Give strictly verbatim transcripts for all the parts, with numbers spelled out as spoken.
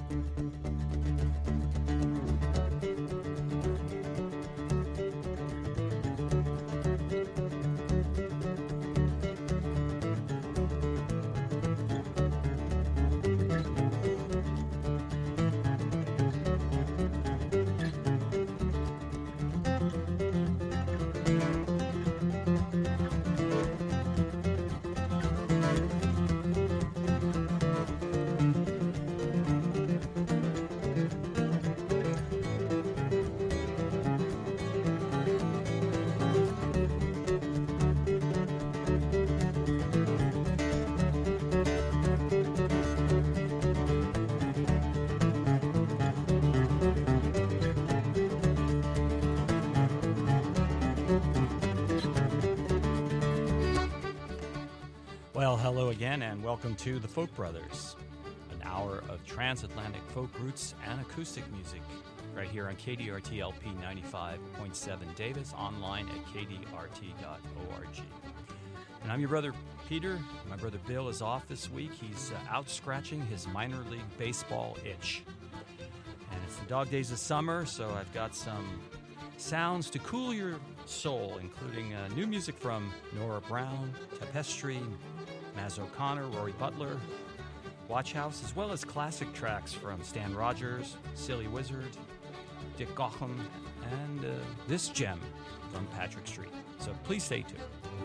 Well, hello again, and welcome to The Folk Brothers, an hour of transatlantic folk roots and acoustic music, right here on K D R T L P ninety-five point seven Davis, online at k d r t dot org. And I'm your brother Peter. My brother Bill is off this week. He's uh, out scratching his minor league baseball itch. And it's the dog days of summer, so I've got some sounds to cool your soul, including uh, new music from Nora Brown, Tapestry, Maz O'Connor, Rory Butler, Watch House, as well as classic tracks from Stan Rogers, Silly Wizard, Dick Gaughan, and uh, this gem from Patrick Street. So please stay tuned.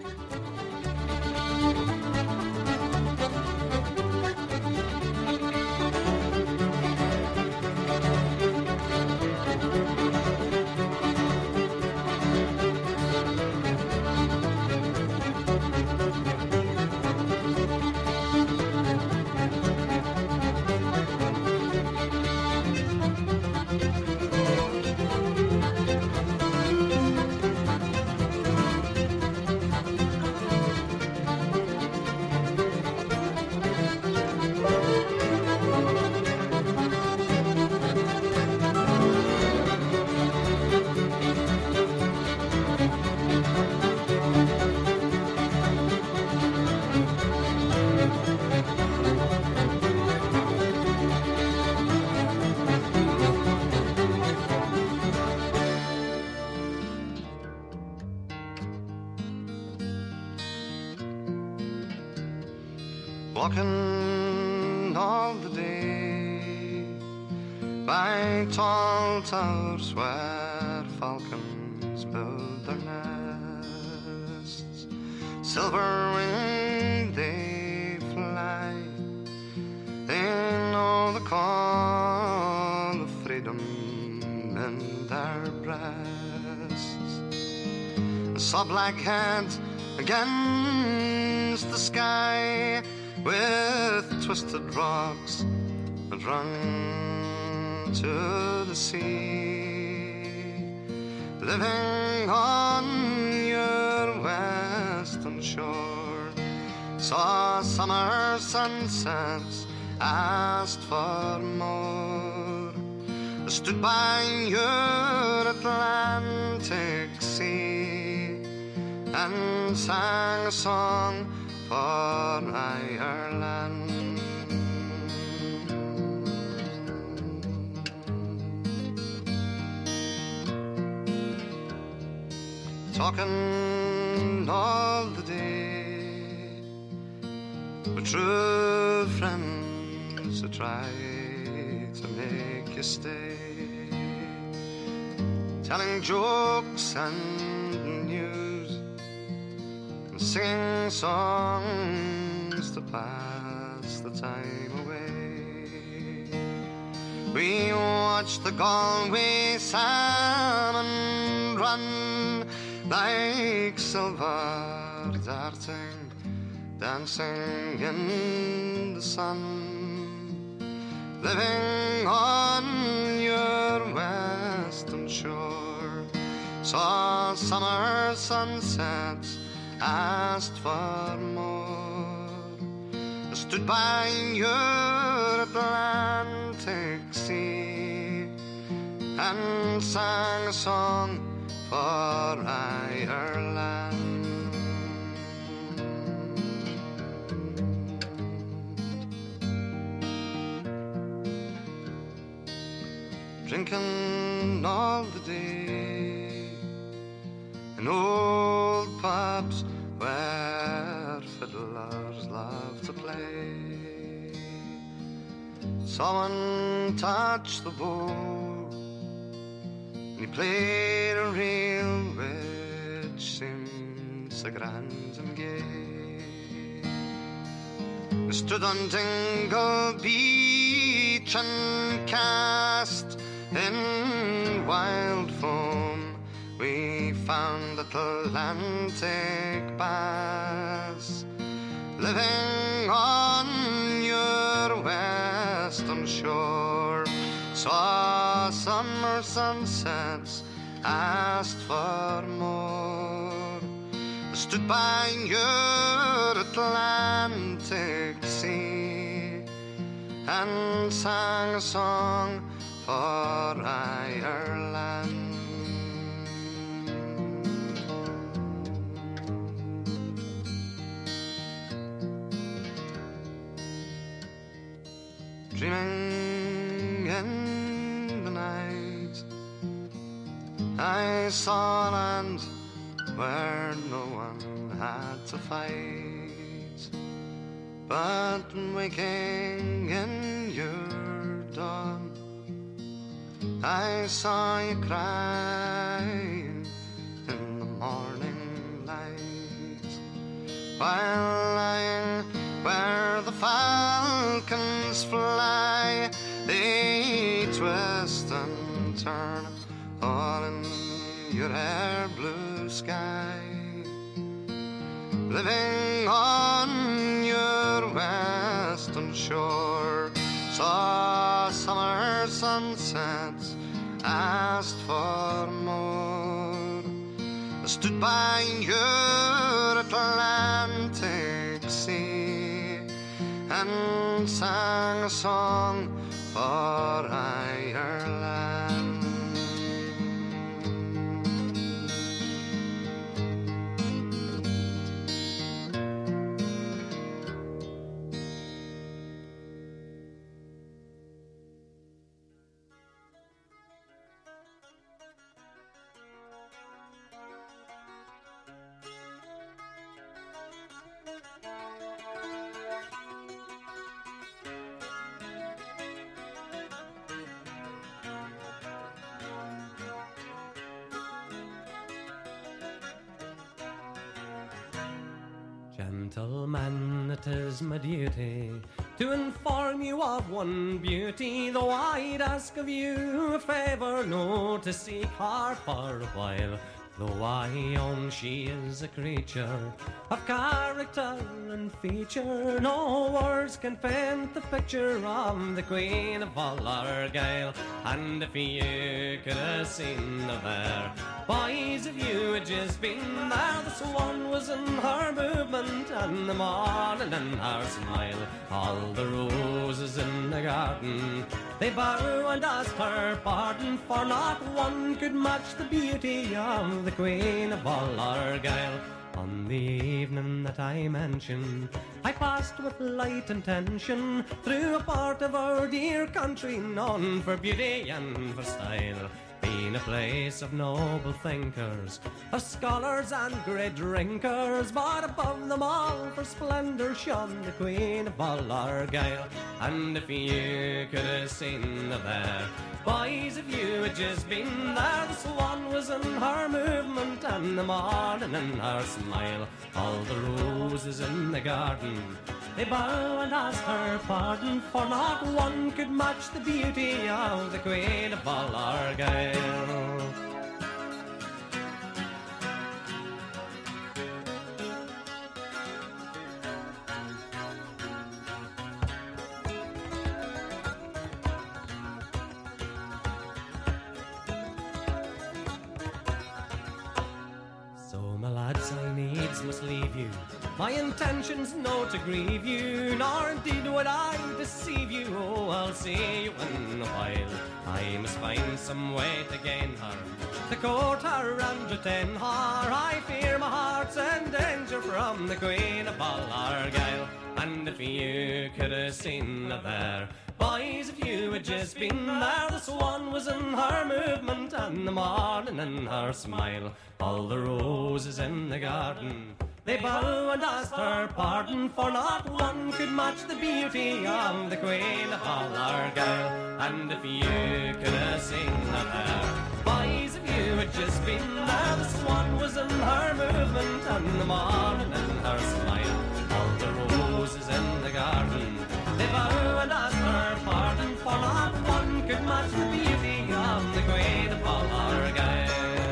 Walking all the day by tall towers where falcons build their nests, silver-winged they fly. They know the call of freedom in their breasts. I saw black heads against the sky, with twisted rocks that run to the sea, living on your western shore. Saw summer sunsets, asked for more. I stood by your Atlantic sea and sang a song for Ireland. Talking all the day with true friends who try to make you stay, telling jokes and news, singing songs to pass the time away. We watch the Galway salmon run like silver darting, dancing in the sun, living on your western shore. Saw summer sunsets, asked for more. I stood by your Atlantic sea and sang a song for Ireland. drinking all the day in old pubs where fiddlers love to play. Someone touched the bow and he played a reel which seemed so grand and gay. We stood on Dingle Beach and cast in wild foam. We found Atlantic bass living on your western shore. Saw summer sunsets, asked for more. Stood by your Atlantic sea and sang a song for Ireland. Dreaming in the night, I saw land where no one had to fight, but waking in your dawn, I saw you crying in the morning light, while lying where the falcons fly. They twist and turn all in your hair blue sky, living on your western shore. Saw summer sunsets, asked for more. Stood by your Atlantic sea and sang a song for Ireland. Gentlemen, it is my duty to inform you of one beauty, though I'd ask of you a favour, no to seek her for a while. Though I own she is a creature of character and feature, no words can paint the picture of the Queen of all Argyle. And if you could have seen her there, boys, if you had just been there, the swan was in her movement and the morning in her smile. All the roses in the garden, they bow and ask her pardon, for not one could match the beauty of the Queen of all Argyle. On the evening that I mention, I passed with light intention through a part of our dear country known for beauty and for style, being a place of noble thinkers, of scholars and great drinkers, but above them all for splendour shone the Queen of all Argyle. And if you could have seen her there, boys, if you had just been there, the swan was in her movement and the morning in her smile. All the roses in the garden, they bow and ask her pardon, for not one could match the beauty of the Queen of all Argyle. Lads, I needs must leave you. My intention's no to grieve you, nor indeed would I to deceive you, oh, I'll see you in a while. I must find some way to gain her, to court her and retain her. I fear my heart's in danger from the Queen of all Argyle. And if you could have seen her there, boys, if you had just been there, the swan was in her movement and the morning in her smile. All the roses in the garden, they bow and ask her pardon, for not one could match the beauty of the Queen of all Argyle. And if you could have seen her there, boys, if you had just been there, the swan was in her movement and the morning in her smile. All the roses in the garden, they bow and ask her pardon, for not one could match the beauty of the Queen of all Argyle.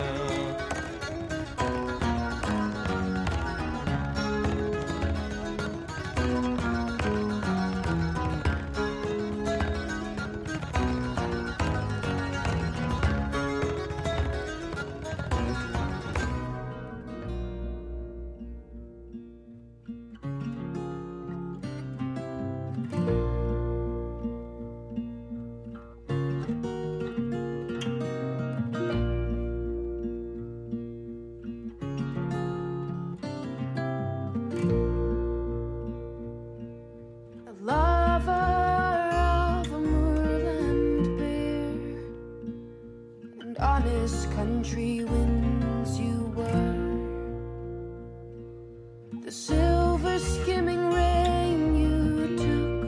Country winds you were, the silver skimming rain you took,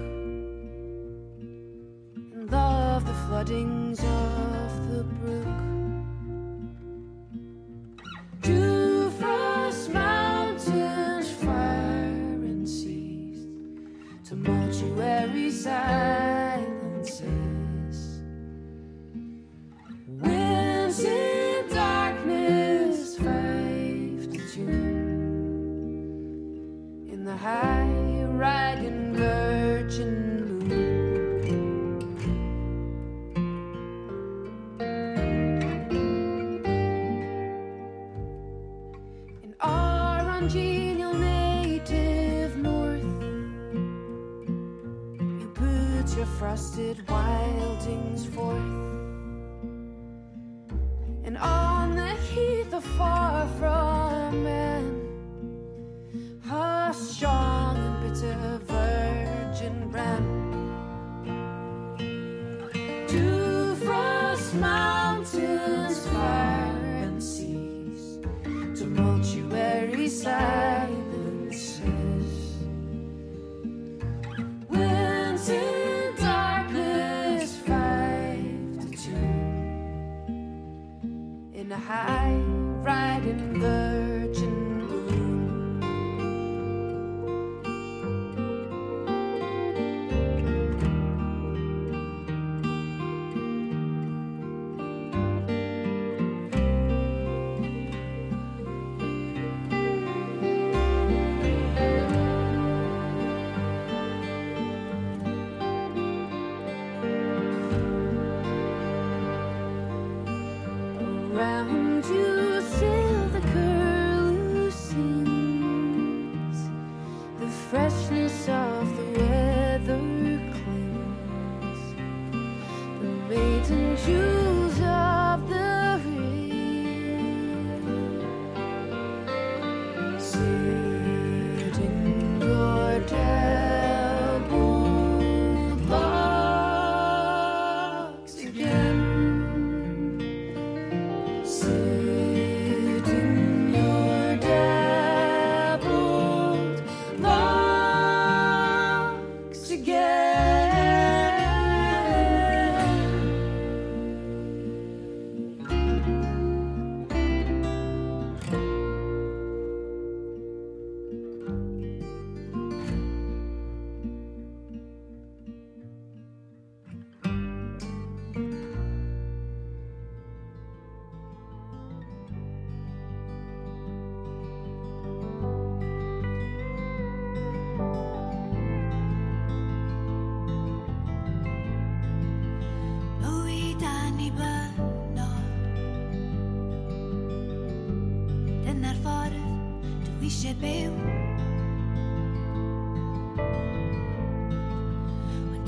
and loved the floodings of the brook. To frost mountains, fire and seas, tumultuary silences, winds in darkness, five to tune, in the high riding virgin moon. In our ungenial native north, you put your frosted wildings forth, and on the heath afar from man, a strong and bitter virgin ran. To frost mountains, fire and seas, tumultuary silences, winds in darkness, five to two, in a high riding virgin moon. Around you sail the curlew sings, the freshness of the weather clings, the maiden jewels of the rain. Sit in your dabbled locks again. Sit in your dabbled locks again. Louis Danny Bernard, den erfarer du ikke be om. Og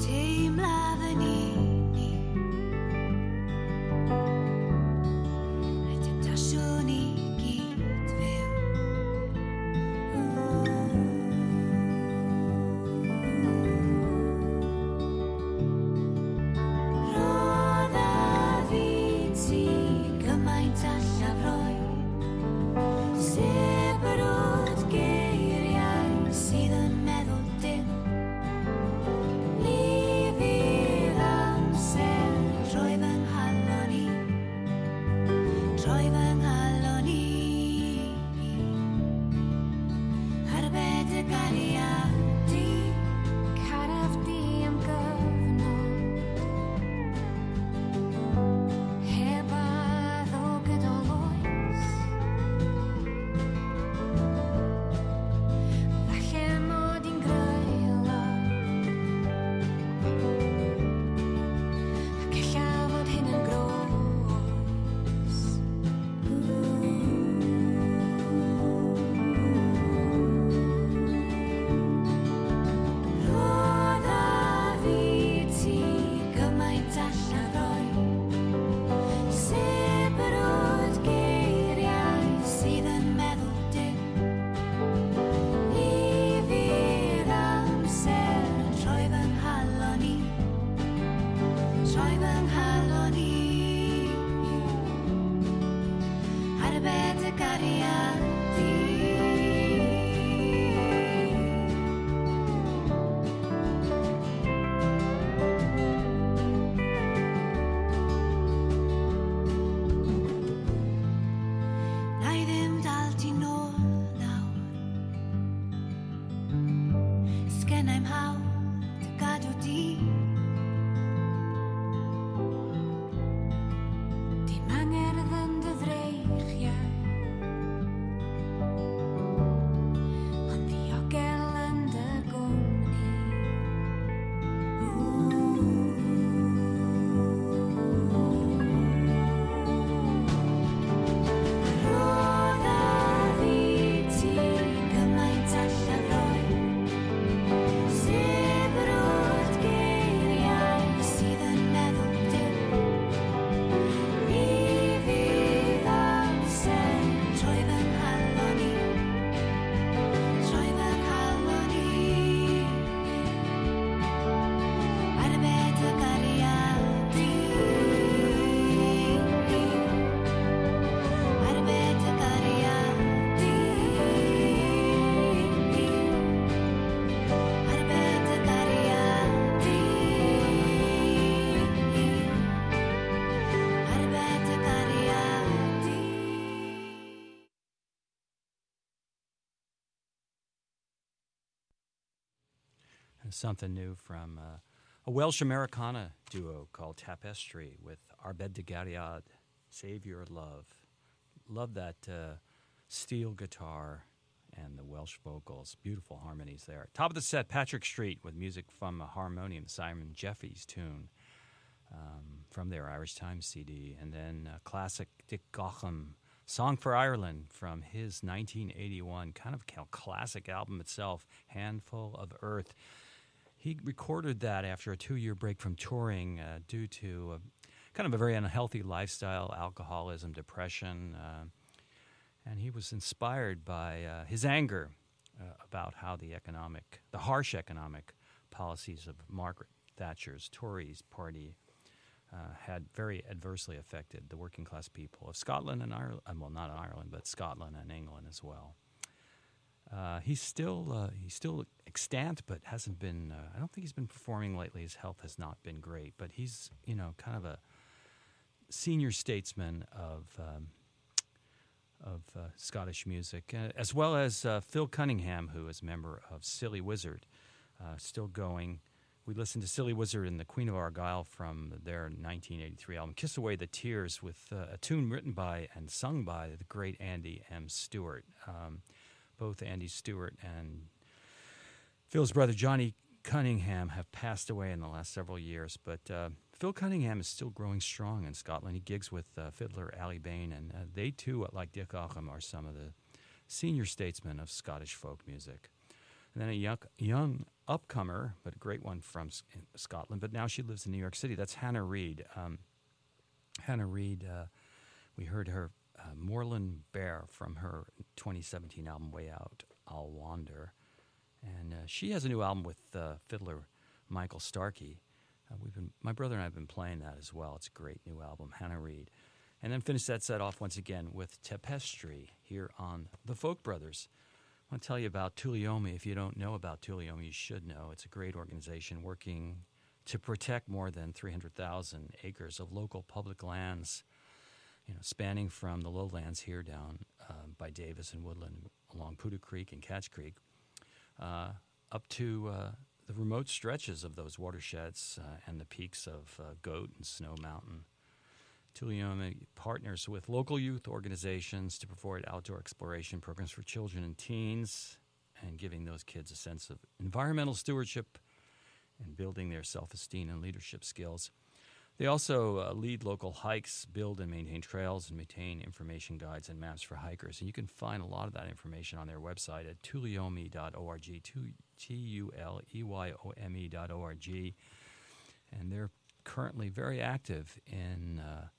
Something new from uh, a Welsh Americana duo called Tapestry with Arbed de Gariad, Save Your Love. Love that uh, steel guitar and the Welsh vocals. Beautiful harmonies there. Top of the set, Patrick Street with music from a harmonium, Simon Jeffries tune um, from their Irish Times C D. And then uh, classic Dick Gaughan, Song for Ireland from his nineteen eighty-one kind of classic album itself, Handful of Earth. He recorded that after a two-year break from touring uh, due to a, kind of a very unhealthy lifestyle, alcoholism, depression, uh, and he was inspired by uh, his anger uh, about how the economic, the harsh economic policies of Margaret Thatcher's Tories party uh, had very adversely affected the working-class people of Scotland and Ireland, well, not Ireland, but Scotland and England as well. Uh, he's still uh, he's still extant, but hasn't been. Uh, I don't think he's been performing lately. His health has not been great, but he's you know kind of a senior statesman of um, of uh, Scottish music, uh, as well as uh, Phil Cunningham, who is a member of Silly Wizard, uh, still going. We listened to Silly Wizard and the Queen of Argylle from their nineteen eighty-three album "Kiss Away the Tears," with uh, a tune written by and sung by the great Andy M. Stewart. Um, Both Andy Stewart and Phil's brother Johnny Cunningham have passed away in the last several years, but uh, Phil Cunningham is still growing strong in Scotland. He gigs with uh, fiddler Ali Bain, and uh, they too, like Dick Gaughan, are some of the senior statesmen of Scottish folk music. And then a young, young upcomer, but a great one from S- Scotland, but now she lives in New York City. That's Hannah Reid. Um, Hannah Reid, uh, we heard her Uh, Moorland Bear from her twenty seventeen album Way Out, I'll Wander. And uh, she has a new album with uh, fiddler Michael Starkey. Uh, we've been, my brother and I have been playing that as well. It's a great new album, Hannah Reid. And then finish that set off once again with Tapestry here on The Folk Brothers. I want to tell you about Tuolumne. If you don't know about Tuolumne, you should know. It's a great organization working to protect more than three hundred thousand acres of local public lands, you know, spanning from the lowlands here down uh, by Davis and Woodland along Poudre Creek and Catch Creek, uh, up to uh, the remote stretches of those watersheds uh, and the peaks of uh, Goat and Snow Mountain. Tuolumne partners with local youth organizations to provide outdoor exploration programs for children and teens and giving those kids a sense of environmental stewardship and building their self-esteem and leadership skills. They also uh, lead local hikes, build and maintain trails, and maintain information guides and maps for hikers. And you can find a lot of that information on their website at tuolumne dot org, T U L E Y O M E dot O R G. And they're currently very active in uh,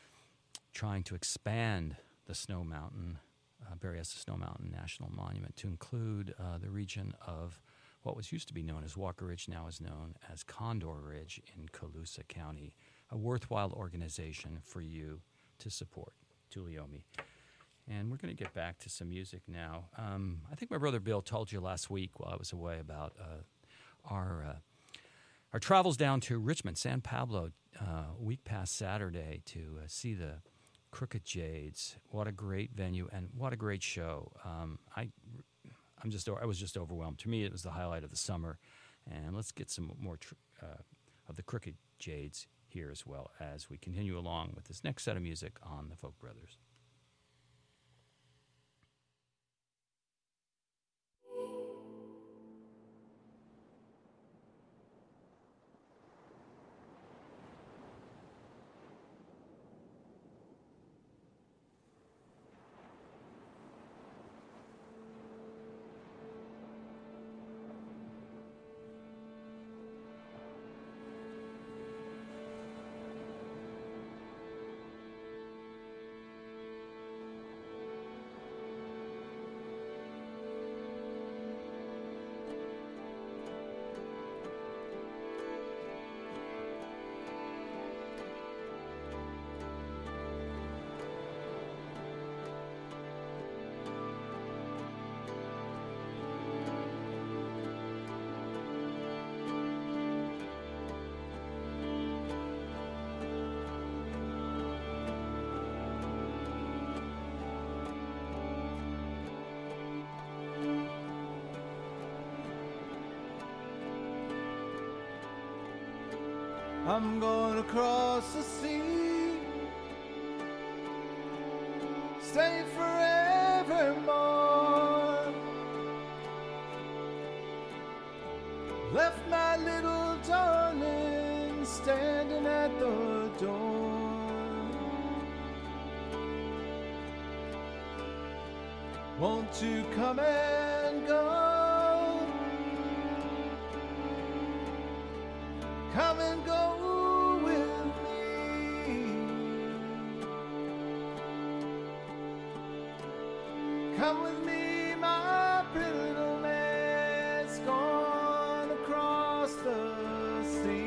trying to expand the Snow Mountain, uh, Berryessa Snow Mountain National Monument, to include uh, the region of what was used to be known as Walker Ridge, now is known as Condor Ridge in Colusa County. A worthwhile organization for you to support, Tuolumne. And we're going to get back to some music now. Um, I think my brother Bill told you last week while I was away about uh, our uh, our travels down to Richmond, San Pablo, uh, a week past Saturday to uh, see the Crooked Jades. What a great venue and what a great show! Um, I, I'm just I was just overwhelmed. To me, it was the highlight of the summer. And let's get some more tr- uh, of the Crooked Jades here as well as we continue along with this next set of music on the Folk Brothers. I'm gonna cross the sea, stay forevermore. Left my little darling standing at the door. Won't you come and go? Come and go with me. Come with me, my pretty little lass, gone across the sea.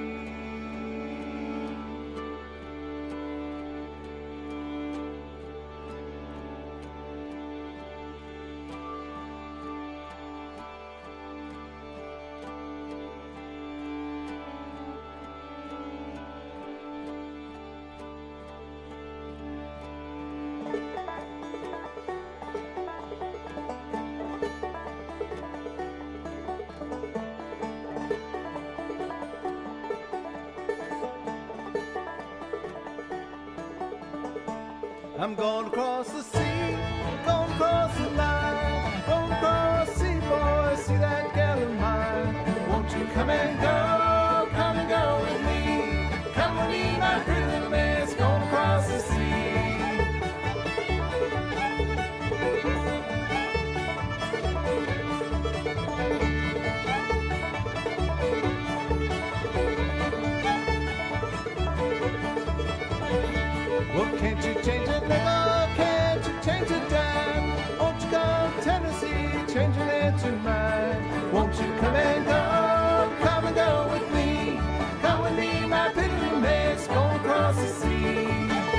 I'm gonna cross the sea, gonna cross the line, gonna cross the sea, boy, see that gal of mine. Won't you come and go, come and go with me, come with me, my pretty little miss, gonna cross the sea. Well, can't you change it, nigga? Can't you change it, dime? Won't you come to Tennessee, changing it to mine? Won't you come and go, come and go with me? Come with me, my pretty little miss, going across the sea.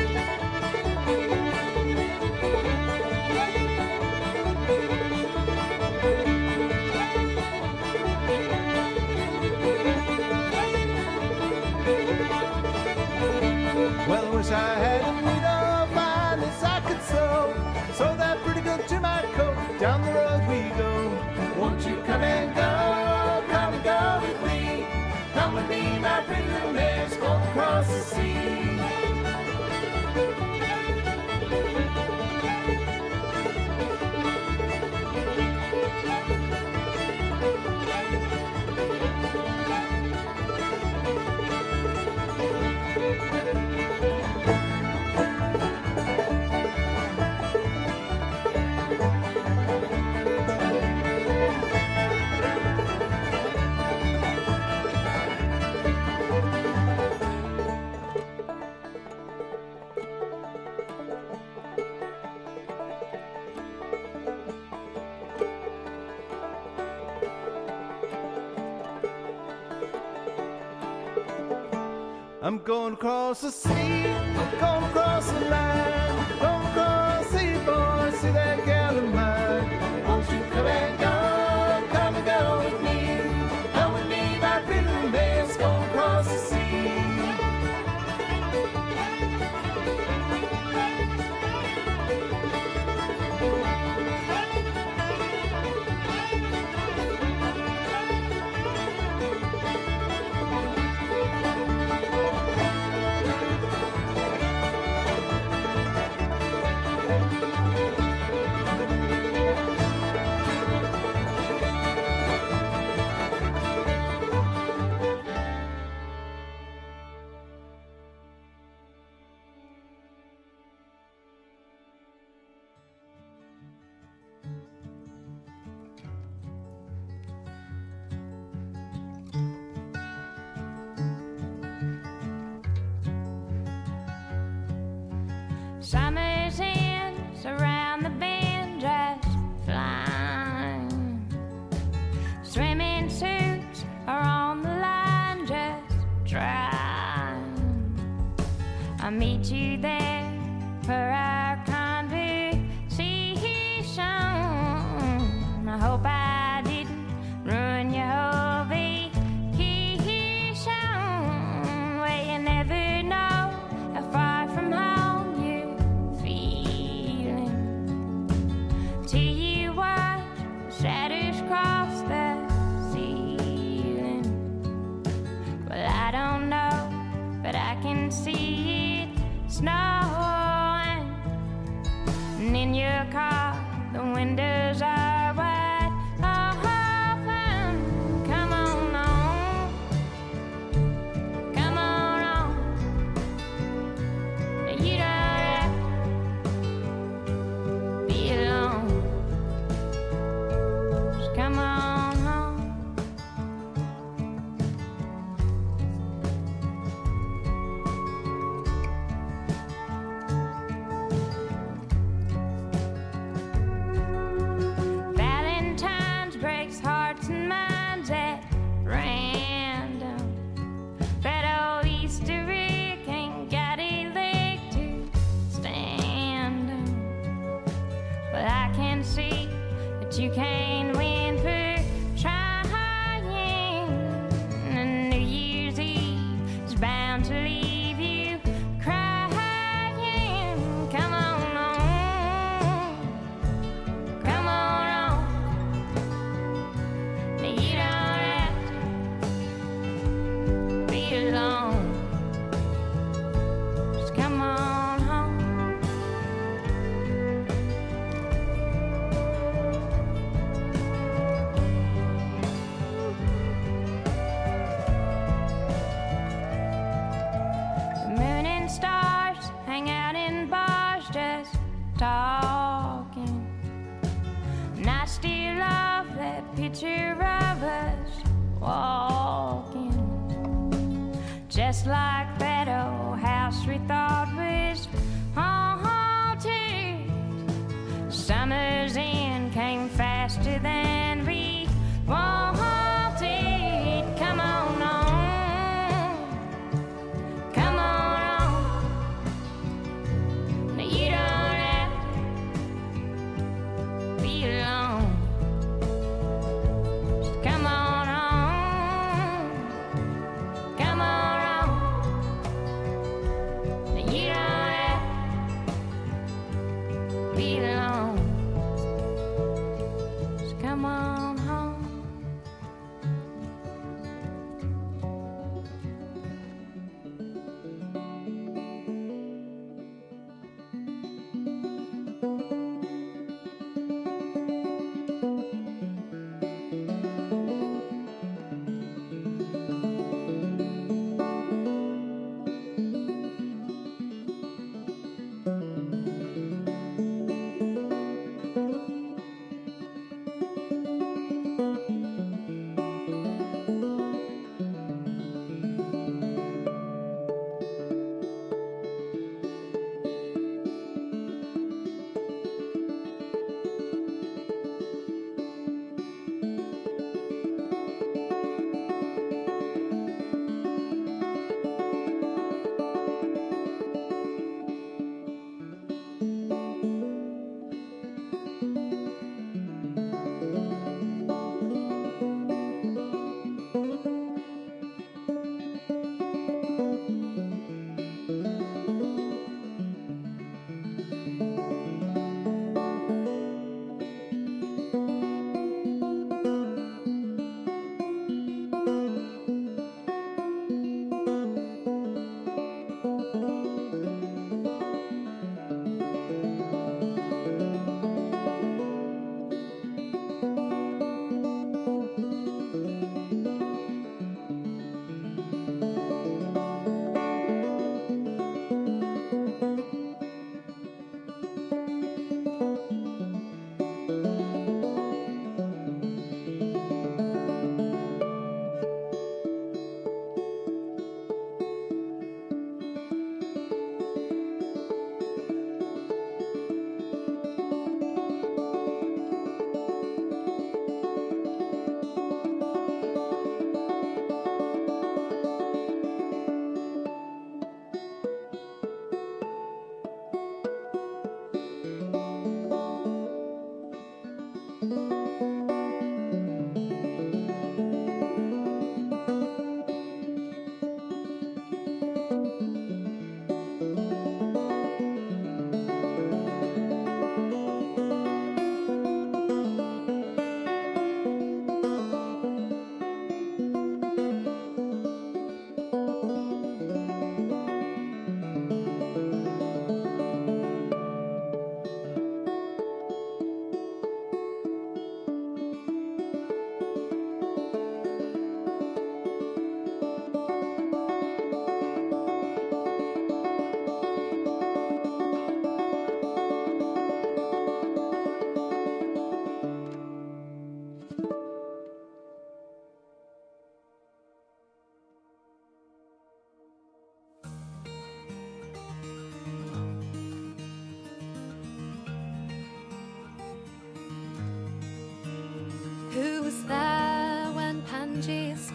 Well, I wish I had a needle fine as I could sew, sew that pretty good to my coat, down the road we go. Won't you come and go, come and go with me, come with me, my pretty little miss, going across the sea. I'm going across the sea, I'm going across the line, going across the sea, boy. see that gal of mine. Won't you come and go, come and go with me? Come with me by Bitter Bass, go across the sea. Summer's ends around the bend just flying. Swimming suits are on the line just drying. I'll meet you there for our conversation. I hope I didn't ruin your whole vacation. Well, you never know how far from home you're feeling till you watch shadows cross the ceiling. Well, I don't know, but I can see it snowing. And in your car, the windows are wide open. Come on on, come on on. You don't have to be alone. Just come on home. Valentine's breaks hearts and minds at random. That old Easter egg ain't got a leg to stand on. But I can see that you can't win for trying. And New Year's Eve is bound to leave you crying. Come on on, come on on. You don't have to be alone. Just come on home. The moon and stars hang out in bars just talking. And I still love that picture of us walking. Just like that old house we thought was haunted. Summer's end came faster than we wanted. Come on on, come on on. Now you don't have to be alone. Just come on on, come on on. Now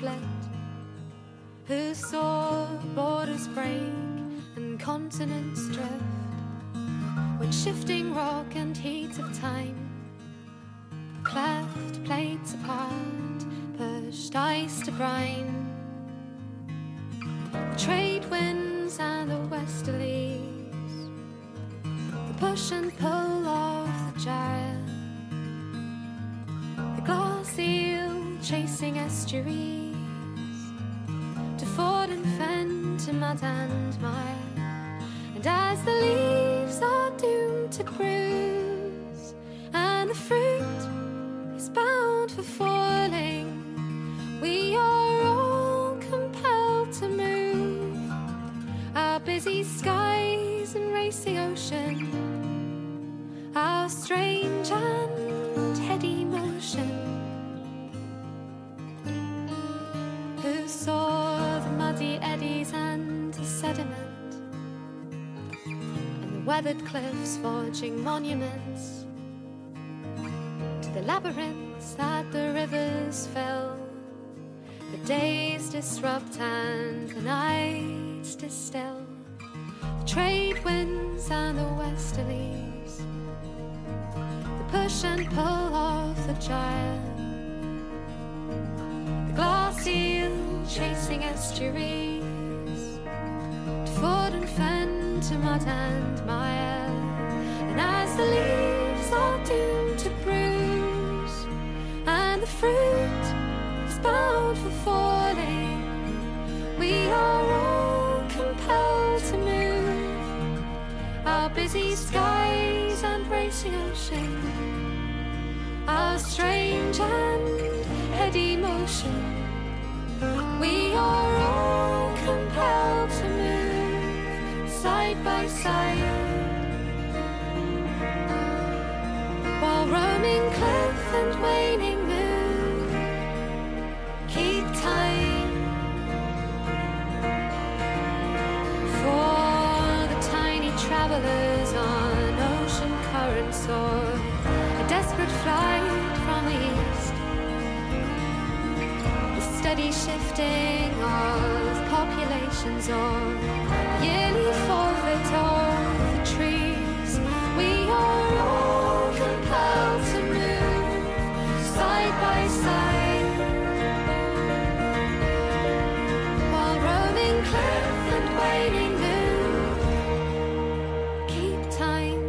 split, who saw borders break and continents drift, when shifting rock and heat of time cleft plates apart, pushed ice to brine. The trade winds and the westerlies, the push and pull of the gyre, the glass eel chasing estuaries, to ford and fen, to mud and mire. And as the leaves are doomed to bruise, and the fruit is bound for falling, we are all compelled to move our busy skies and racing ocean, our strange and heady motion. Who saw the muddy eddies and the sediment, and the weathered cliffs forging monuments to the labyrinths that the rivers fill, the days disrupt and the nights distill, the trade winds and the westerlies, the push and pull of the gyre, the glass eel chasing estuaries, to ford and fen, to mud and mire. And as the leaves are doomed to bruise, and the fruit is bound for falling, we are all compelled to move our busy skies and racing ocean, our strange and heady motion. We are all compelled to move side by side, while roaming cliff and waning moon keep time for the tiny travelers on ocean currents, or a desperate flight from the east, the steady shifting of populations, or the yearly forfeit of the trees. We are all compelled to move side by side, while roaming cliff and waning moon keep time.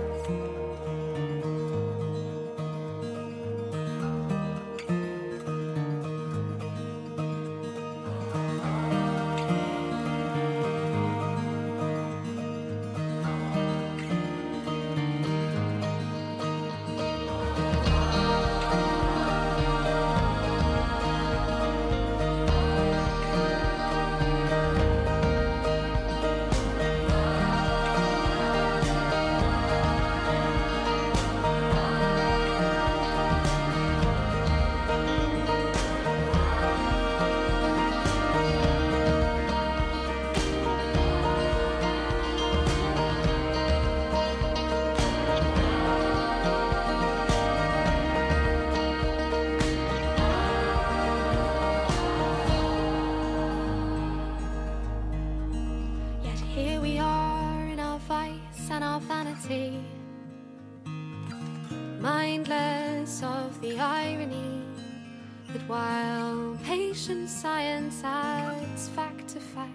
Mindless of the irony that while patient science adds fact to fact,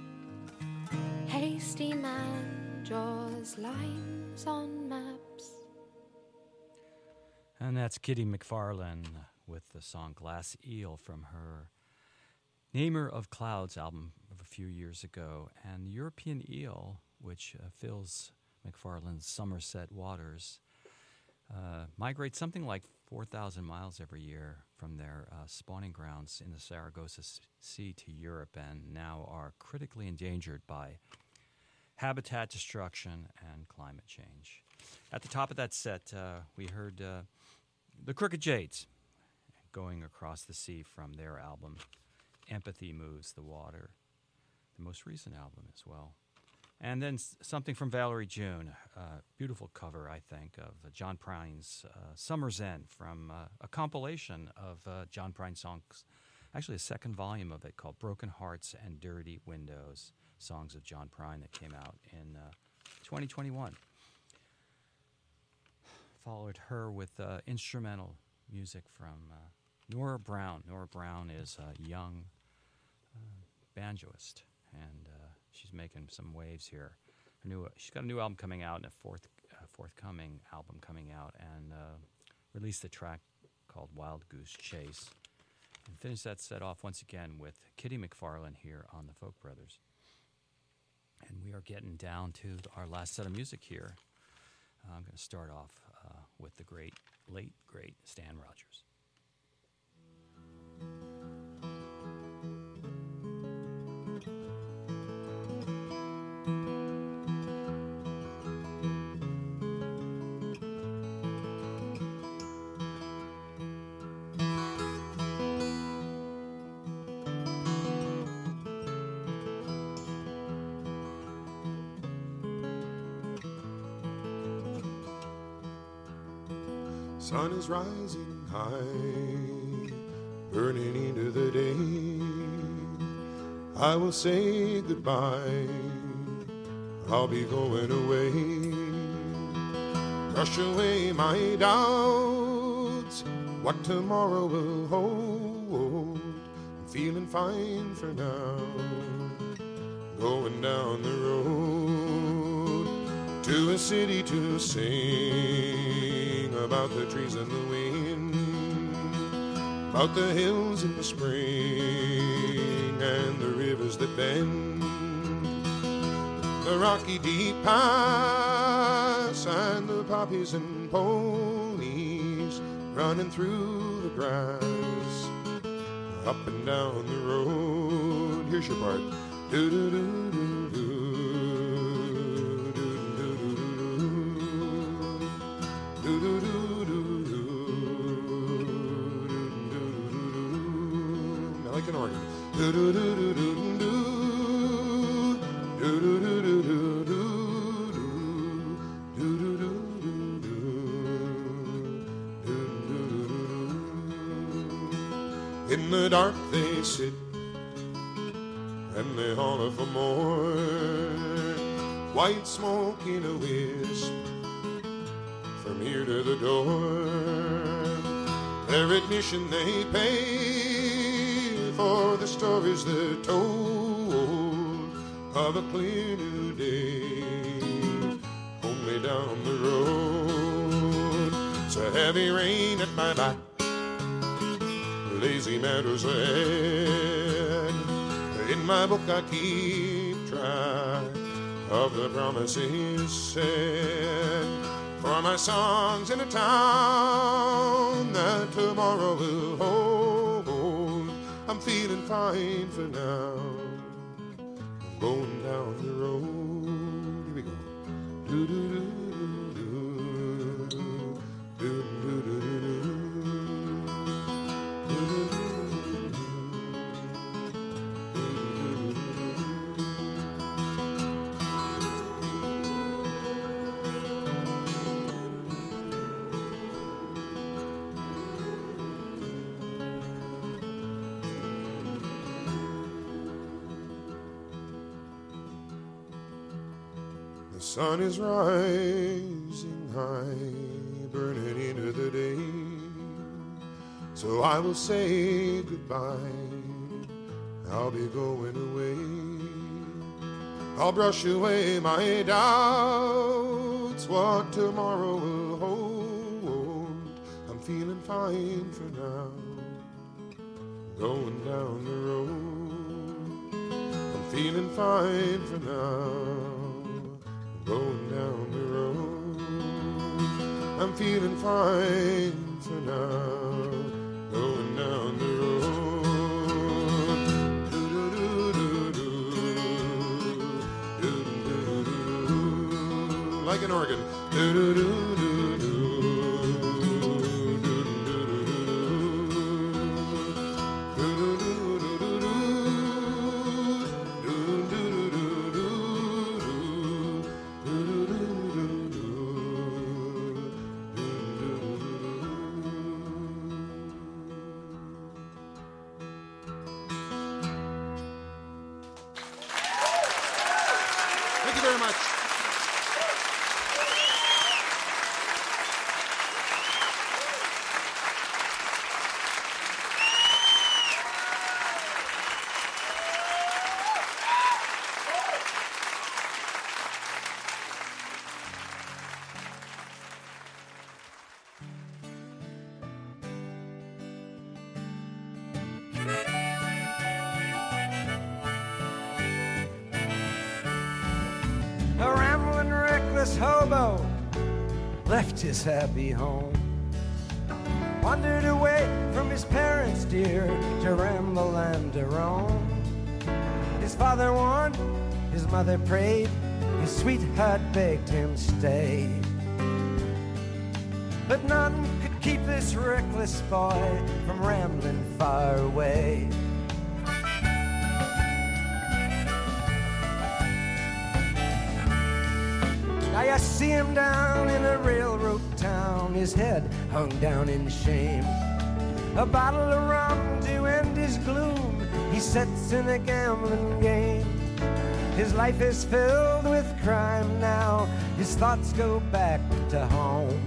hasty man draws lines on maps. And that's Kitty McFarlane with the song Glass Eel from her Namer of Clouds album of a few years ago. And the European eel, which uh, fills McFarlane's Somerset waters, uh, migrates something like four thousand miles every year from their uh, spawning grounds in the Saragossa Sea to Europe, and now are critically endangered by habitat destruction and climate change. At the top of that set, uh, we heard uh, the Crooked Jades going across the sea from their album Empathy Moves the Water, the most recent album as well. And then s- something from Valerie June, uh, beautiful cover, I think, of uh, John Prine's uh, Summer's End from uh, a compilation of uh, John Prine songs actually a second volume of it called Broken Hearts and Dirty Windows, Songs of John Prine, that came out in uh, twenty twenty-one. Followed her with uh, instrumental music from uh, Nora Brown. Nora Brown is a young uh, banjoist, and uh, she's making some waves here. Her new, she's got a new album coming out and a fourth, uh, forthcoming album coming out, and uh, released a track called Wild Goose Chase. And finish that set off once again with Kitty McFarlane here on the Folk Brothers. And we are getting down to our last set of music here. Uh, I'm going to start off uh, with the great, late, great Stan Rogers. Sun is rising high, burning into the day. I will say goodbye, I'll be going away. Brush away my doubts, what tomorrow will hold. I'm feeling fine for now, going down the road to a city to sing about the trees and the wind, about the hills in the spring and the rivers that bend, the rocky deep pass and the poppies and ponies running through the grass, up and down the road. Here's your part. Do-do-do-do-do. Like an organ. In the dark they sit and they holler for more. White smoke in a wisp from here to the door. Their admission they pay for the stories they're told of a clear new day only down the road. It's a heavy rain at my back, lazy meadows ahead. In my book I keep track of the promises said for my songs in a town that tomorrow will hold. I'm feeling fine for now, I'm going down the road. Here we go. Do-do-do-do-do. Do-do-do-do-do. The sun is rising high, burning into the day. So I will say goodbye, I'll be going away. I'll brush away my doubts, what tomorrow will hold. I'm feeling fine for now, going down the road. I'm feeling fine for now, going down the road. I'm feeling fine for now, going down the road. Do-do-do-do-do. Do-do-do-do-do. Like an organ. Do-do-do-do-do. you very much. A rambling, reckless hobo left his happy home, wandered away from his parents dear to ramble and to roam. His father warned, his mother prayed, his sweetheart begged him stay. But none could keep this reckless boy from rambling far away. Now you see him down in a railroad town, his head hung down in shame. A bottle of rum to end his gloom, he sets in a gambling game. His life is filled with crime now, his thoughts go back to home.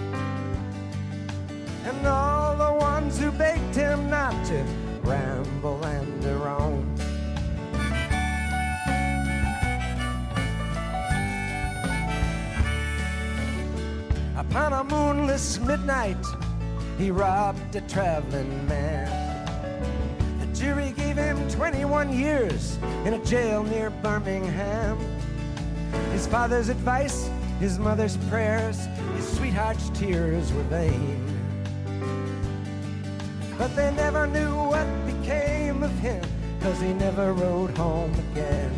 And all the ones who begged him not to ramble and to roam. Upon a moonless midnight, he robbed a traveling man. The jury gave him twenty-one years in a jail near Birmingham. His father's advice, his mother's prayers, his sweetheart's tears were vain. But they never knew what became of him, 'cause he never rode home again.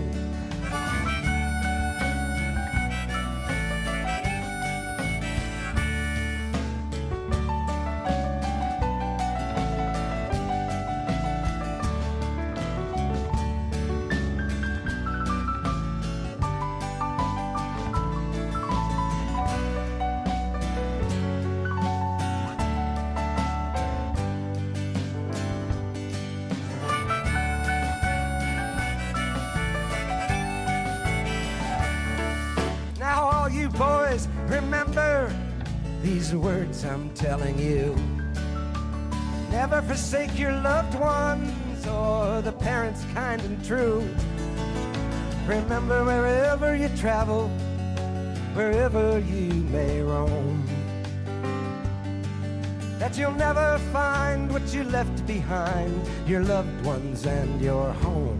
Boys, remember these words I'm telling you. Never forsake your loved ones or the parents kind and true. Remember wherever you travel, wherever you may roam, that you'll never find what you left behind, your loved ones and your home.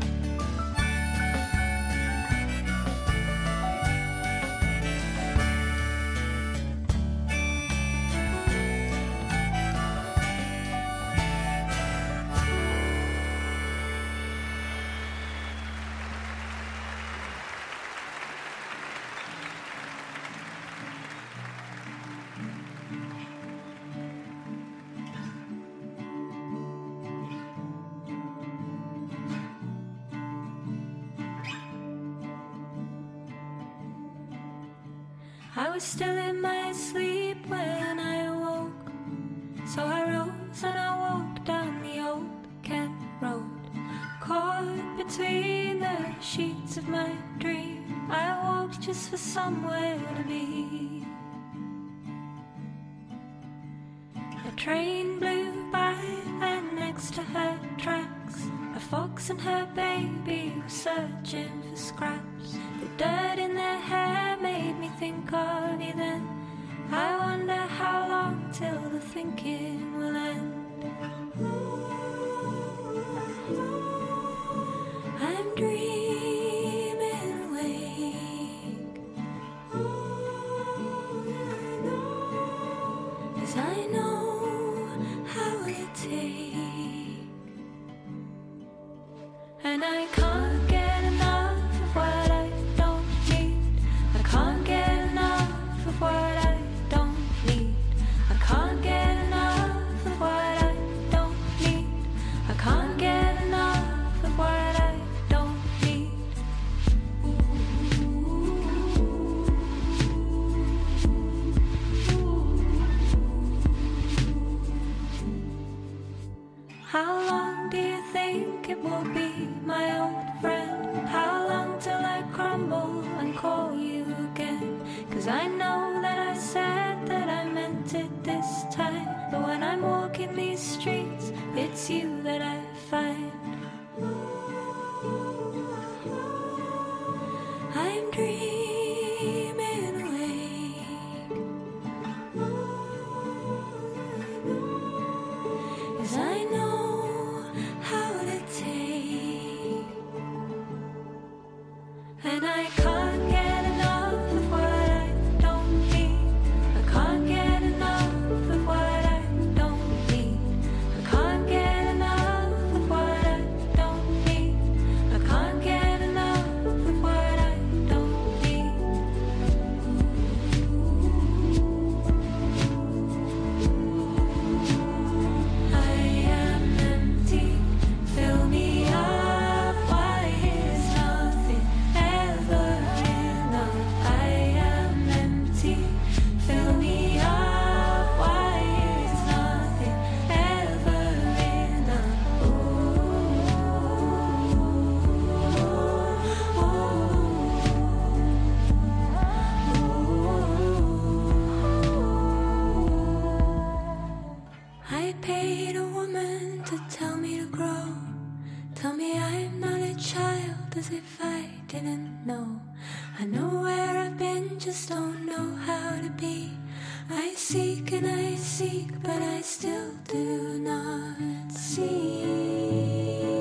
I was still in my sleep when I awoke, so I rose and I walked down the old Kent Road. Caught between the sheets of my dream, I walked just for somewhere to be. A train blew by and next to her tracks, a fox and her baby were searching for scraps. The dirt in their hair made me think of you then. I wonder how long till the thinking will end. I'm dreaming awake, 'cause I know how it take, and I can't get enough of what I don't need. I can't get enough of what I don't need. I can't get enough of what I don't need. I can't get enough of what I don't need. How long do you think it will be, my old 'Cause I know that I said that I meant it this time, but when I'm walking these streets, it's you that I find. I'm dreaming awake as I know how to take, and I can't get enough of what I don't need. I can't get enough of what I don't need. I can't get enough of what I don't need. I can't get enough of what I don't need. I am empty, fill me up. Why is nothing ever enough? I am empty, fill me up. Why is nothing ever enough? I paid a woman to tell me to grow, tell me I'm not a child, as if I didn't know. I know where I've been, just don't know how to be. I seek and I seek, but I still do not see.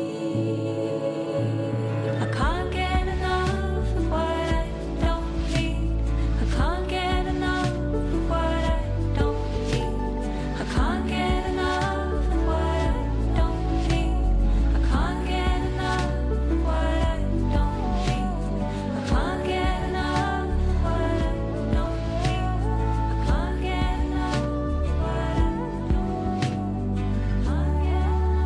I can't get enough of what I don't need. I can't get enough of what I don't need. I can't get enough of what I don't need. I can't get enough of what I don't need. I can't get enough of what I don't need. I can't get enough of what I don't need. Can't get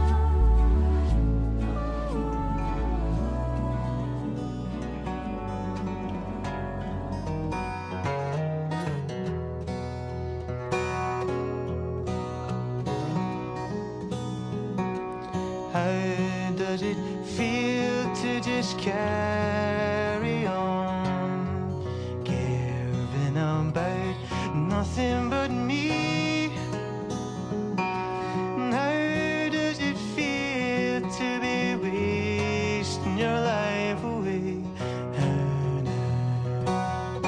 How does it feel to just carry on, caring about nothing but me? And how does it feel to be wasting your life away? How now?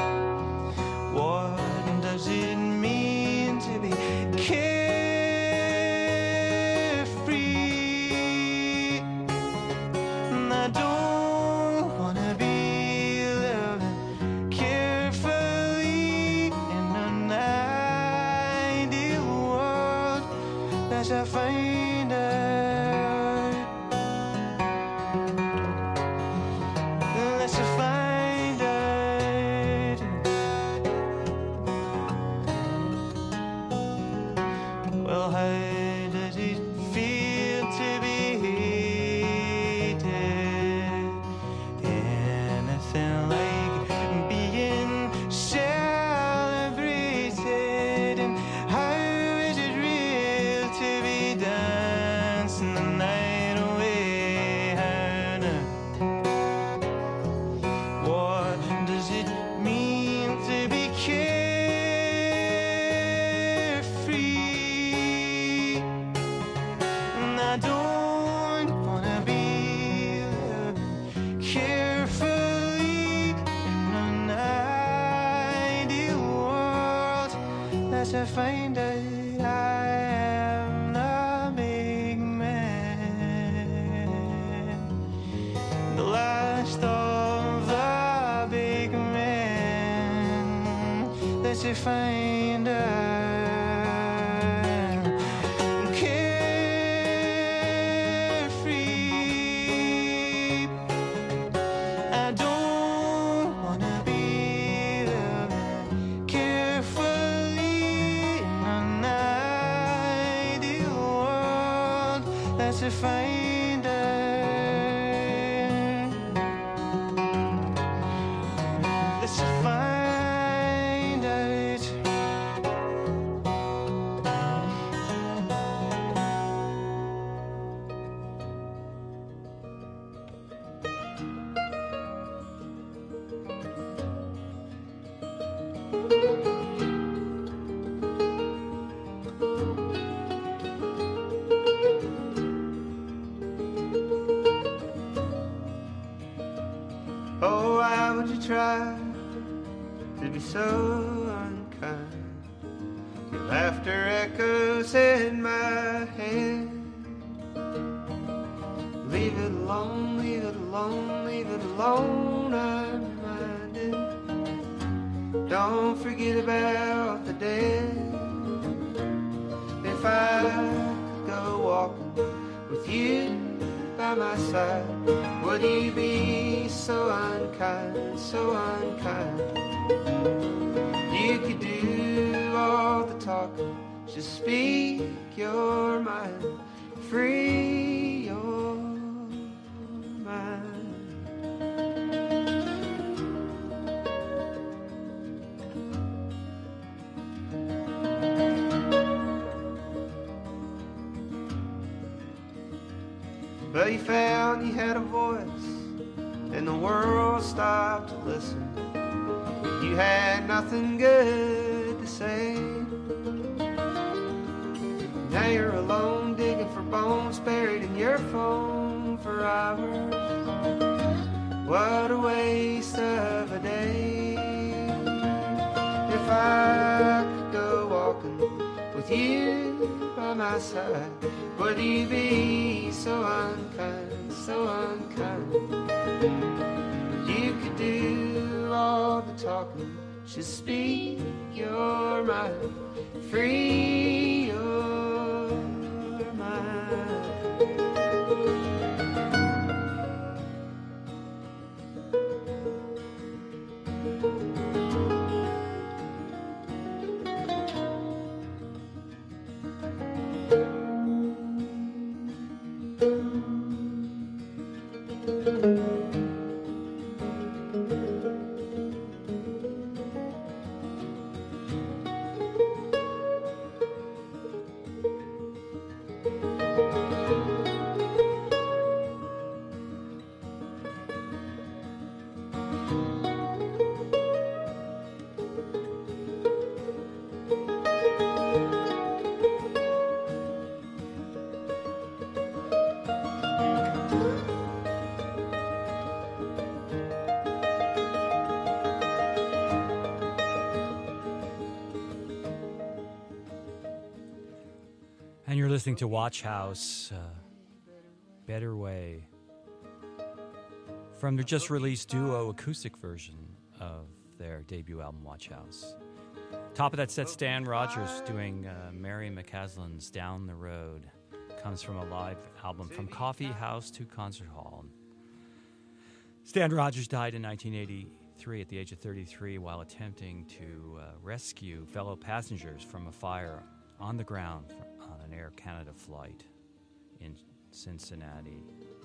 What does it mean to be carefree? And I don't wanna be living carefully in an ideal world. As I find out, let's find out. Well, how does it feel to be hated? Anything like being celebrated? And how is it real to be dancing the night away? How now? What does it mean to be carefree? And I don't wanna be living carefully in an ideal world. As I find out I am the big man, the last of the big men. Let's find out. Carefree, I don't wanna be living carefully in an ideal world. Let's find out. Let's find out. Oh, why would you try to be so unkind? Your laughter echoes in my head. Leave it alone, leave it alone, leave it alone, I'm reminded. Don't forget about the dead. If I could go walking with you by my side, would you be so unkind, so unkind? You could do all the talking, just speak your mind, free your mind. But you found you had a voice, and the world stopped to listen. You had nothing good to say. Now you're alone, digging for bones buried in your phone for hours. What a waste of a day. If I could go walking with you by my side, would you be so unkind, so unkind? You could do all the talking, just speak your mind, free your mind. And you're listening to Watch House, uh, Better Way, from their just released duo acoustic version of their debut album, Watch House. Top of that set, Stan Rogers doing uh, Mary McCaslin's Down the Road. Comes from a live album, From Coffee House to Concert Hall. Stan Rogers died in nineteen eighty-three at the age of thirty-three while attempting to uh, rescue fellow passengers from a fire on the ground on an Air Canada flight in Cincinnati.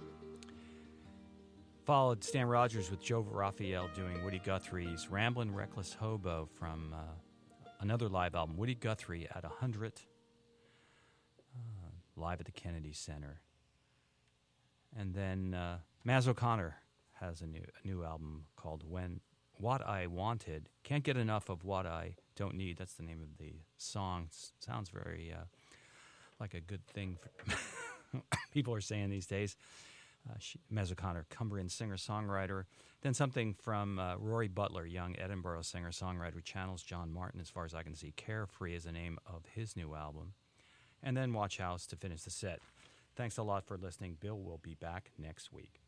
Followed Stan Rogers with Joe Raphael doing Woody Guthrie's Ramblin' Reckless Hobo from uh, another live album, Woody Guthrie at one hundred, uh, live at the Kennedy Center. And then uh, Maz O'Connor has a new a new album called When What I Wanted. Can't Get Enough of What I Don't Need. That's the name of the song. S- sounds very uh, like a good thing for people are saying these days. Uh, she, Maz O'Connor, Cumbrian singer-songwriter. Then something from uh, Rory Butler, young Edinburgh singer-songwriter who channels John Martin, as far as I can see. Carefree is the name of his new album. And then Watch House to finish the set. Thanks a lot for listening. Bill will be back next week.